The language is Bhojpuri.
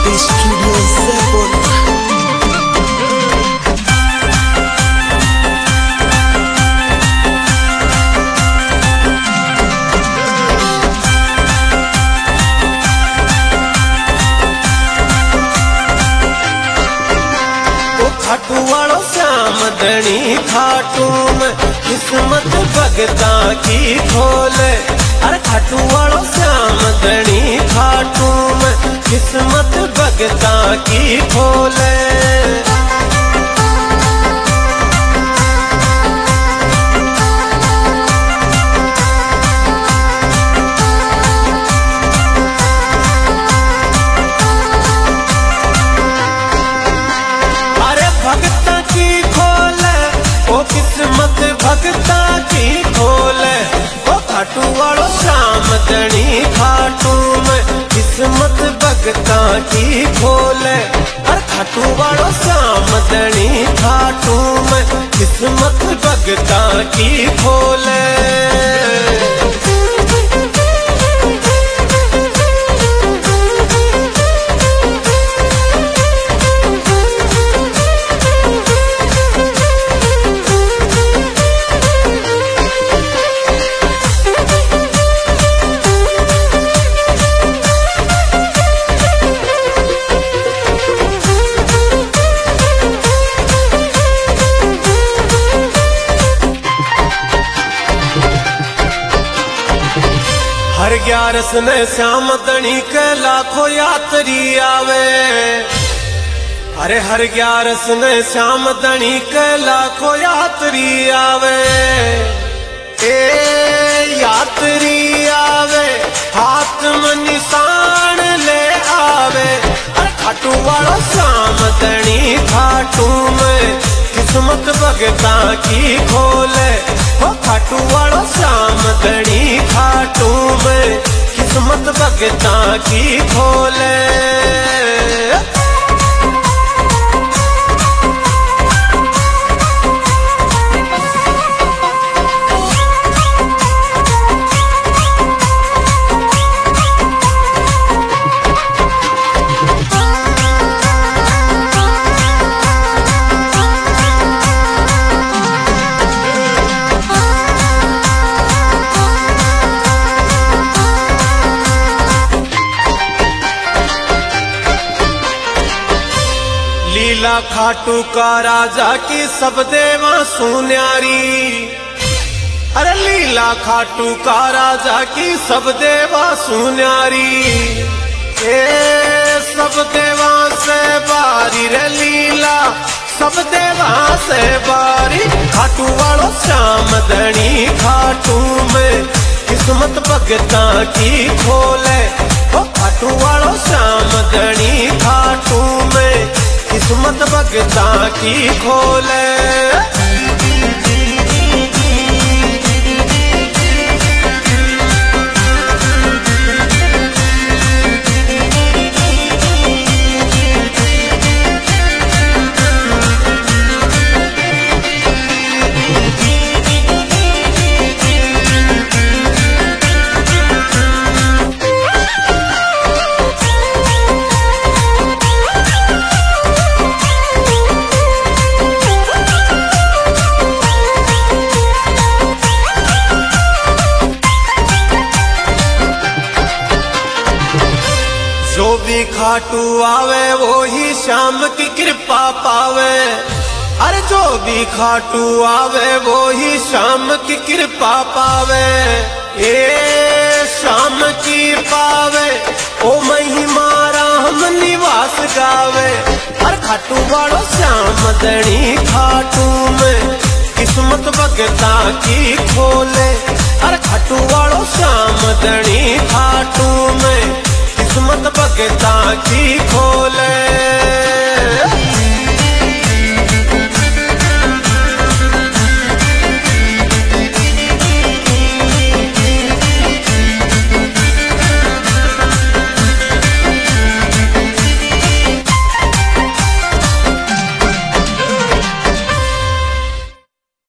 स्टूडियो जयपुर। खाटू वालो श्याम धनी खाटू में किस्मत भगता की खोले। अरे खाटू वालो श्याम धनी खाटू में किस्मत भगता की खोले। किस्मत भगता की खोले। ओ खाटू वालो श्याम धनी खाटू में किस्मत भगता की खोले। अरे खाटू वालो श्याम धनी खाटू में किस्मत भगता की खोले। हर ग्यारस ने श्याम धनी के लाखों यात्री आवे। अरे हर ग्यारस ने श्याम धनी के लाखों यात्री आवे। ए यात्री आवे हाथ में निशान ले आवे। अरे खाटू वालो श्याम धनी खाटू में किस्मत भगता की खोले। ओ खाटू वालो श्याम धनी खाटू में किस्मत भगता की खोले। लीला खाटू का राजा की सब देवा सुन्यारी। अरे लीला खाटू का राजा की सब देवा सुन्यारी। ए सब देवा से बारी रे लीला सब देवा से बारी। खाटू वालो श्याम धनी खाटू में किस्मत भगता की खोले। ओ खाटू वालो श्याम धनी खाटू में किस्मत भगता की खोले। जो भी खाटू आवे वो ही श्याम की कृपा पावे। अरे जो भी खाटू आवे वो ही श्याम की कृपा पावे। ए श्याम की पावे ओ महिमा राम निवास गावे। अरे खाटू वालो श्याम धनी खाटू में किस्मत भगता की खोले। अरे खाटू वालो श्याम धनी खाटू में किस्मत भगता की खोले।